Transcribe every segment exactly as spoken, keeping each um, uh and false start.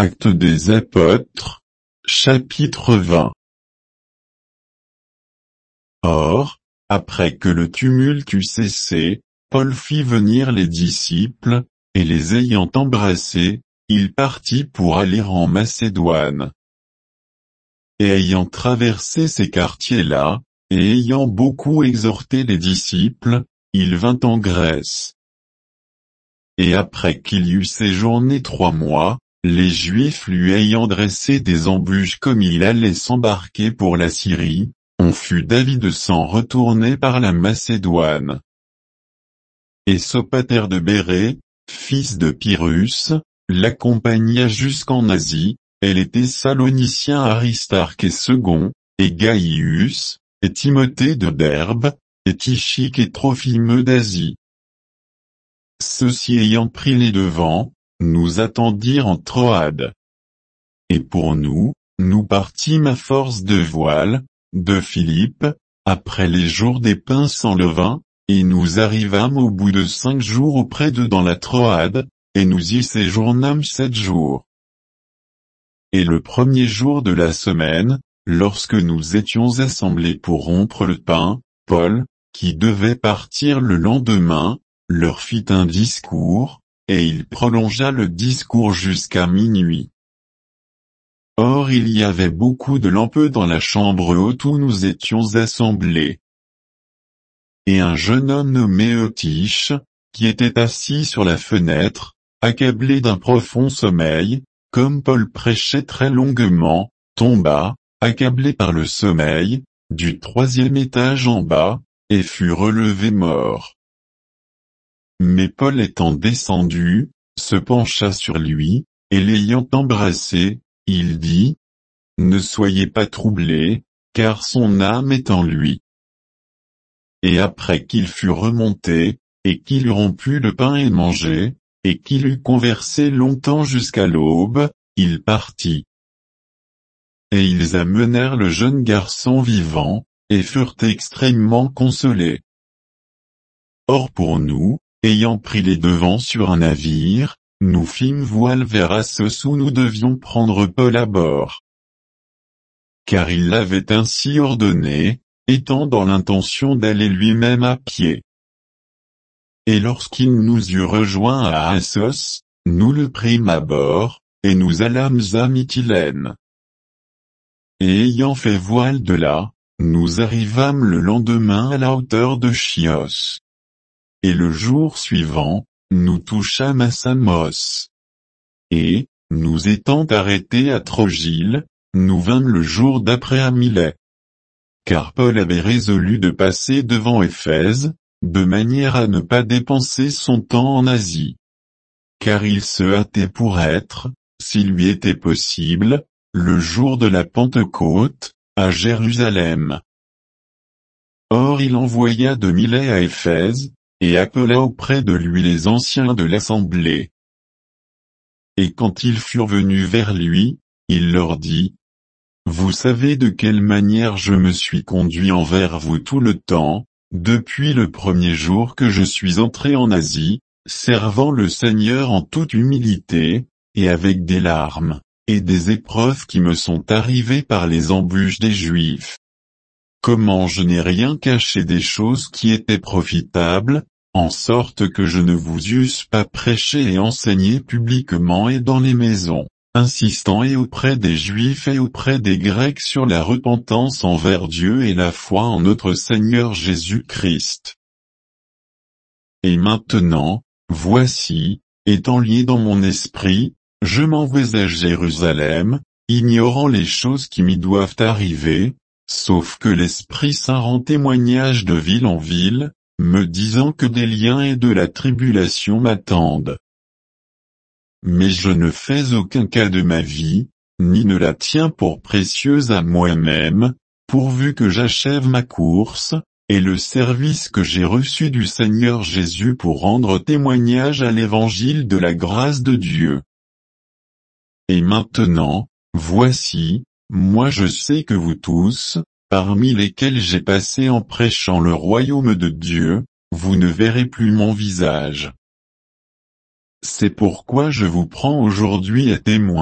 Actes des Apôtres, chapitre vingt. Or, après que le tumulte eut cessé, Paul fit venir les disciples, et les ayant embrassés, il partit pour aller en Macédoine. Et ayant traversé ces quartiers-là, et ayant beaucoup exhorté les disciples, il vint en Grèce. Et après qu'il y eut séjourné trois mois, les Juifs lui ayant dressé des embûches comme il allait s'embarquer pour la Syrie, on fut d'avis de s'en retourner par la Macédoine. Et Sopater de Bérée, fils de Pyrrhus, l'accompagna jusqu'en Asie, et les Thessaloniciens Aristarque et Second, et Gaius, et Timothée de Derbe, et Tychique et Trophime d'Asie. Ceux-ci ayant pris les devants, nous attendirent en Troade. Et pour nous, nous partîmes à force de voile, de Philippe, après les jours des pains sans levain, et nous arrivâmes au bout de cinq jours auprès d'eux dans la Troade, et nous y séjournâmes sept jours. Et le premier jour de la semaine, lorsque nous étions assemblés pour rompre le pain, Paul, qui devait partir le lendemain, leur fit un discours, et il prolongea le discours jusqu'à minuit. Or il y avait beaucoup de lampes dans la chambre haute où nous étions assemblés. Et un jeune homme nommé Eutyche, qui était assis sur la fenêtre, accablé d'un profond sommeil, comme Paul prêchait très longuement, tomba, accablé par le sommeil, du troisième étage en bas, et fut relevé mort. Mais Paul étant descendu, se pencha sur lui, et l'ayant embrassé, il dit, « Ne soyez pas troublés, car son âme est en lui. » Et après qu'il fut remonté, et qu'il eut rompu le pain et mangé, et qu'il eut conversé longtemps jusqu'à l'aube, il partit. Et ils amenèrent le jeune garçon vivant, et furent extrêmement consolés. Or pour nous, ayant pris les devants sur un navire, nous fîmes voile vers Assos où nous devions prendre Paul à bord. Car il l'avait ainsi ordonné, étant dans l'intention d'aller lui-même à pied. Et lorsqu'il nous eut rejoints à Assos, nous le prîmes à bord, et nous allâmes à Mytilène. Et ayant fait voile de là, nous arrivâmes le lendemain à la hauteur de Chios. Et le jour suivant, nous touchâmes à Samos. Et, nous étant arrêtés à Trogyle, nous vînmes le jour d'après à Milet. Car Paul avait résolu de passer devant Éphèse, de manière à ne pas dépenser son temps en Asie. Car il se hâtait pour être, s'il lui était possible, le jour de la Pentecôte, à Jérusalem. Or il envoya de Milet à Éphèse, et appela auprès de lui les anciens de l'assemblée. Et quand ils furent venus vers lui, il leur dit, « Vous savez de quelle manière je me suis conduit envers vous tout le temps, depuis le premier jour que je suis entré en Asie, servant le Seigneur en toute humilité, et avec des larmes, et des épreuves qui me sont arrivées par les embûches des Juifs. Comment je n'ai rien caché des choses qui étaient profitables, en sorte que je ne vous eusse pas prêché et enseigné publiquement et dans les maisons, insistant et auprès des Juifs et auprès des Grecs sur la repentance envers Dieu et la foi en notre Seigneur Jésus-Christ. Et maintenant, voici, étant lié dans mon esprit, je m'en vais à Jérusalem, ignorant les choses qui m'y doivent arriver, sauf que l'Esprit Saint rend témoignage de ville en ville, me disant que des liens et de la tribulation m'attendent. Mais je ne fais aucun cas de ma vie, ni ne la tiens pour précieuse à moi-même, pourvu que j'achève ma course, et le service que j'ai reçu du Seigneur Jésus pour rendre témoignage à l'évangile de la grâce de Dieu. Et maintenant, voici, moi je sais que vous tous, parmi lesquels j'ai passé en prêchant le royaume de Dieu, vous ne verrez plus mon visage. C'est pourquoi je vous prends aujourd'hui à témoin,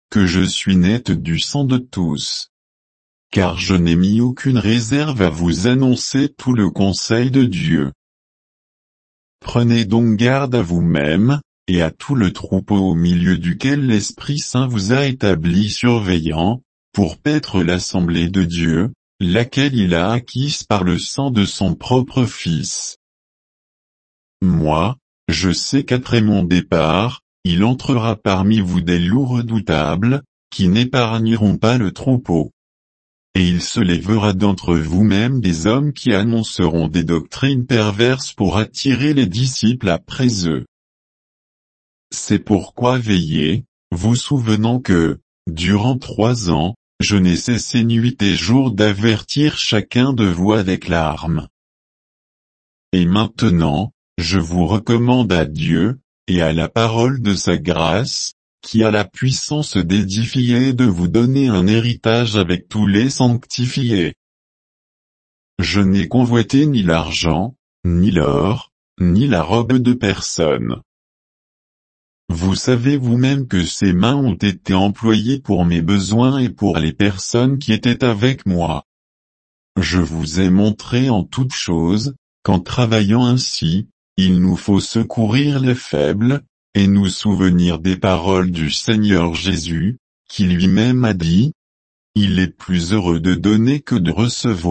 que je suis net du sang de tous. Car je n'ai mis aucune réserve à vous annoncer tout le conseil de Dieu. Prenez donc garde à vous-même, et à tout le troupeau au milieu duquel l'Esprit Saint vous a établi surveillant, pour paître l'assemblée de Dieu, laquelle il a acquise par le sang de son propre Fils. Moi, je sais qu'après mon départ, il entrera parmi vous des loups redoutables, qui n'épargneront pas le troupeau. Et il se lèvera d'entre vous-même des hommes qui annonceront des doctrines perverses pour attirer les disciples après eux. C'est pourquoi veillez, vous souvenant que, durant trois ans, je n'ai cessé nuit et jour d'avertir chacun de vous avec larmes. Et maintenant, je vous recommande à Dieu, et à la parole de sa grâce, qui a la puissance d'édifier et de vous donner un héritage avec tous les sanctifiés. Je n'ai convoité ni l'argent, ni l'or, ni la robe de personne. Vous savez vous-même que ces mains ont été employées pour mes besoins et pour les personnes qui étaient avec moi. Je vous ai montré en toutes choses, qu'en travaillant ainsi, il nous faut secourir les faibles, et nous souvenir des paroles du Seigneur Jésus, qui lui-même a dit, « Il est plus heureux de donner que de recevoir. »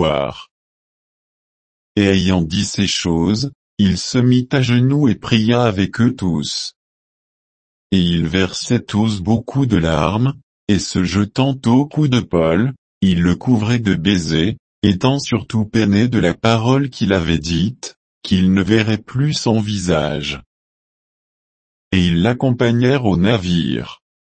Et ayant dit ces choses, il se mit à genoux et pria avec eux tous. Et ils versaient tous beaucoup de larmes, et se jetant au cou de Paul, il le couvrait de baisers, étant surtout peiné de la parole qu'il avait dite, qu'il ne verrait plus son visage. Et ils l'accompagnèrent au navire.